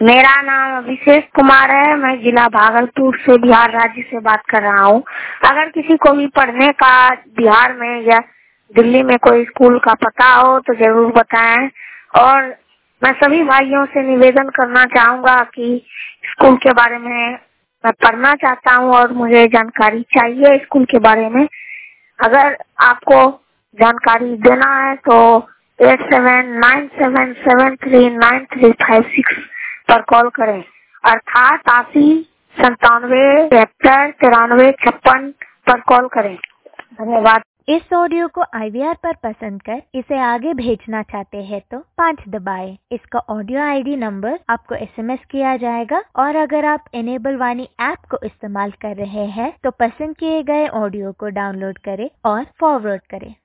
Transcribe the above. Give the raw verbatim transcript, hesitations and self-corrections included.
मेरा नाम अभिषेक कुमार है। मैं जिला भागलपुर से बिहार राज्य से बात कर रहा हूँ। अगर किसी को भी पढ़ने का बिहार में या दिल्ली में कोई स्कूल का पता हो तो जरूर बताएं। और मैं सभी भाइयों से निवेदन करना चाहूँगा कि स्कूल के बारे में मैं पढ़ना चाहता हूँ और मुझे जानकारी चाहिए स्कूल के बारे में। अगर आपको जानकारी देना है तो eight seven nine seven seven three nine three five six पर कॉल करें, अर्थात अस्सी संतानवे तिहत्तर तिरानवे छप्पन पर कॉल करें। धन्यवाद। इस ऑडियो को आई वी आर पर पसंद कर इसे आगे भेजना चाहते हैं तो पाँच दबाएं। इसका ऑडियो आई डी नंबर आपको एस एम एस किया जाएगा। और अगर आप इनेबल वाणी ऐप को इस्तेमाल कर रहे हैं तो पसंद किए गए ऑडियो को डाउनलोड करें और फॉरवर्ड करें।